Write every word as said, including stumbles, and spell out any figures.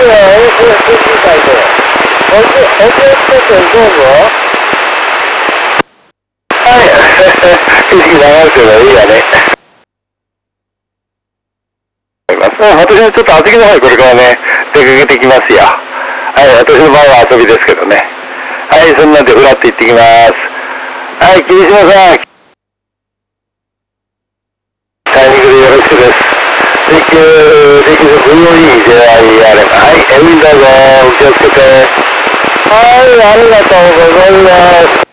は衛星通信会で、お気をつけてどうぞ。はい、景色流れてるのいいわね。私もちょっと厚木の方にこれからね、出かけてきますよ。はい、私の場合は遊びですけどね。はい、そんなんでフラッと行ってきます。はい、霧島さん。タイミングでよろしくです。できる、できる ブイオーイー ジェイアイアール。はい、エミンどうぞ、お気をつけて。はい、ありがとうございます。